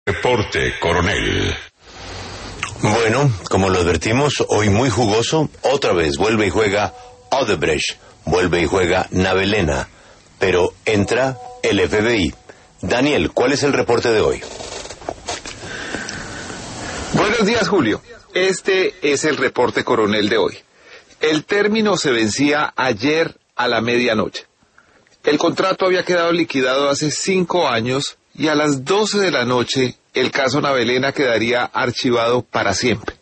Reporte Coronel. Bueno, como lo advertimos, hoy muy jugoso, otra vez vuelve y juega Odebrecht, vuelve y juega Navelena, pero entra el FBI. Daniel, ¿cuál es el reporte de hoy? Buenos días, Julio. Este es el reporte Coronel de hoy. El término se vencía ayer a la medianoche. El contrato había quedado liquidado hace 5 años y a las 12 de la noche el caso Navelena quedaría archivado para siempre.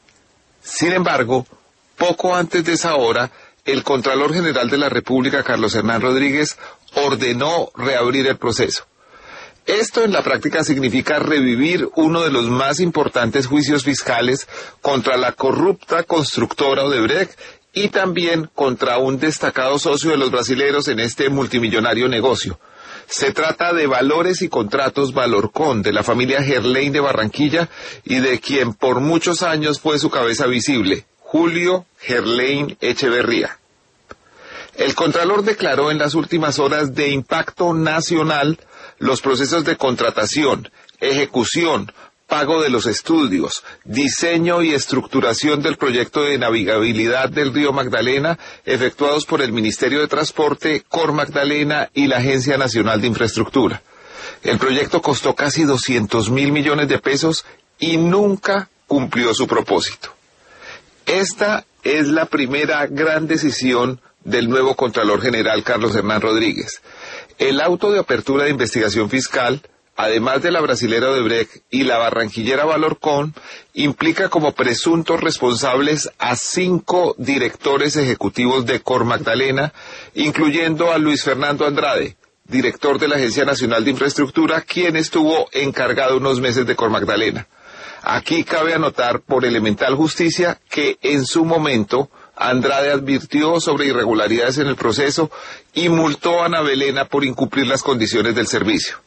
Sin embargo, poco antes de esa hora, el Contralor General de la República, Carlos Hernán Rodríguez, ordenó reabrir el proceso. Esto en la práctica significa revivir uno de los más importantes juicios fiscales contra la corrupta constructora Odebrecht y también contra un destacado socio de los brasileros en este multimillonario negocio. Se trata de Valores y Contratos Valorcon, de la familia Gerlain de Barranquilla y de quien por muchos años fue su cabeza visible, Julio Gerlain Echeverría. El Contralor declaró en las últimas horas de impacto nacional los procesos de contratación, ejecución, pago de los estudios, diseño y estructuración del proyecto de navegabilidad del río Magdalena, efectuados por el Ministerio de Transporte, Cor Magdalena y la Agencia Nacional de Infraestructura. El proyecto costó casi 200.000 millones de pesos y nunca cumplió su propósito. Esta es la primera gran decisión del nuevo Contralor General Carlos Hernán Rodríguez. El auto de apertura de investigación fiscal, además de la brasilera Odebrecht y la barranquillera Valorcon, implica como presuntos responsables a 5 directores ejecutivos de Cor Magdalena, incluyendo a Luis Fernando Andrade, director de la Agencia Nacional de Infraestructura, quien estuvo encargado unos meses de Cor Magdalena. Aquí cabe anotar por elemental justicia que en su momento Andrade advirtió sobre irregularidades en el proceso y multó a Navelena por incumplir las condiciones del servicio.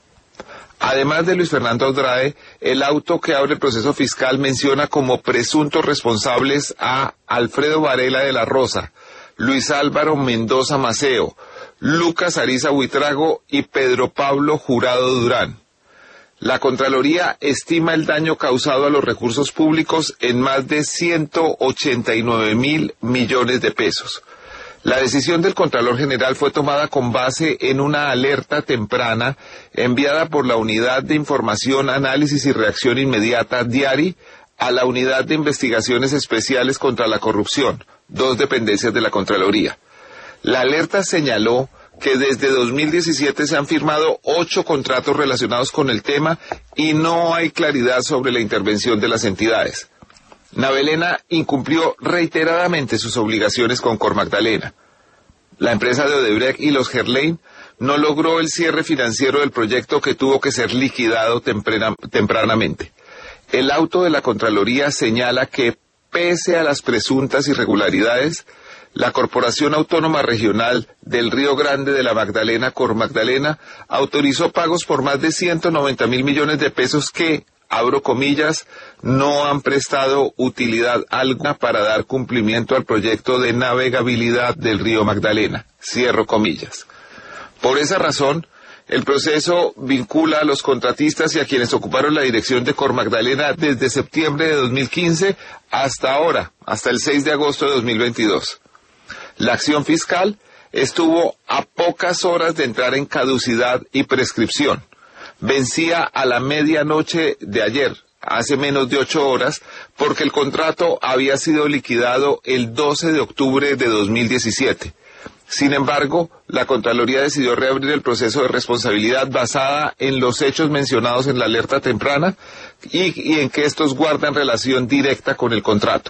Además de Luis Fernando Andrade, el auto que abre el proceso fiscal menciona como presuntos responsables a Alfredo Varela de la Rosa, Luis Álvaro Mendoza Maceo, Lucas Ariza Buitrago y Pedro Pablo Jurado Durán. La Contraloría estima el daño causado a los recursos públicos en más de 189.000 millones de pesos. La decisión del Contralor General fue tomada con base en una alerta temprana enviada por la Unidad de Información, Análisis y Reacción Inmediata, DIARI, a la Unidad de Investigaciones Especiales contra la Corrupción, 2 dependencias de la Contraloría. La alerta señaló que desde 2017 se han firmado 8 contratos relacionados con el tema y no hay claridad sobre la intervención de las entidades. Navelena incumplió reiteradamente sus obligaciones con Cor Magdalena. La empresa de Odebrecht y los Gerlain no logró el cierre financiero del proyecto que tuvo que ser liquidado tempranamente. El auto de la Contraloría señala que, pese a las presuntas irregularidades, la Corporación Autónoma Regional del Río Grande de la Magdalena, Cor Magdalena, autorizó pagos por más de 190.000 millones de pesos que, abro comillas, no han prestado utilidad alguna para dar cumplimiento al proyecto de navegabilidad del río Magdalena, cierro comillas. Por esa razón, el proceso vincula a los contratistas y a quienes ocuparon la dirección de Cor Magdalena desde septiembre de 2015 hasta ahora, hasta el 6 de agosto de 2022. La acción fiscal estuvo a pocas horas de entrar en caducidad y prescripción. Vencía a la medianoche de ayer, hace menos de 8 horas, porque el contrato había sido liquidado el 12 de octubre de 2017. Sin embargo, la Contraloría decidió reabrir el proceso de responsabilidad basada en los hechos mencionados en la alerta temprana y en que estos guardan relación directa con el contrato.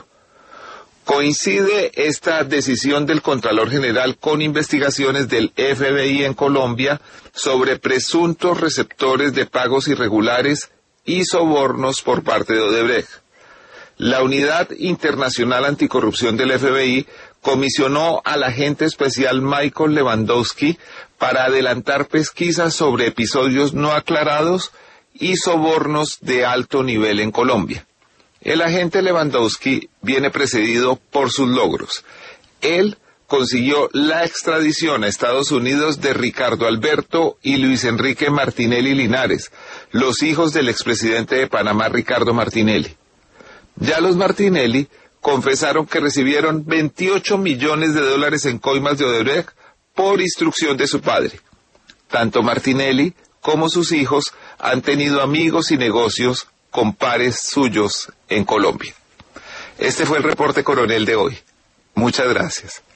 Coincide esta decisión del Contralor General con investigaciones del FBI en Colombia sobre presuntos receptores de pagos irregulares y sobornos por parte de Odebrecht. La Unidad Internacional Anticorrupción del FBI comisionó al agente especial Michael Lewandowski para adelantar pesquisas sobre episodios no aclarados y sobornos de alto nivel en Colombia. El agente Lewandowski viene precedido por sus logros. Él consiguió la extradición a Estados Unidos de Ricardo Alberto y Luis Enrique Martinelli Linares, los hijos del expresidente de Panamá, Ricardo Martinelli. Ya los Martinelli confesaron que recibieron 28 millones de dólares en coimas de Odebrecht por instrucción de su padre. Tanto Martinelli como sus hijos han tenido amigos y negocios con pares suyos en Colombia. Este fue el reporte coronel de hoy. Muchas gracias.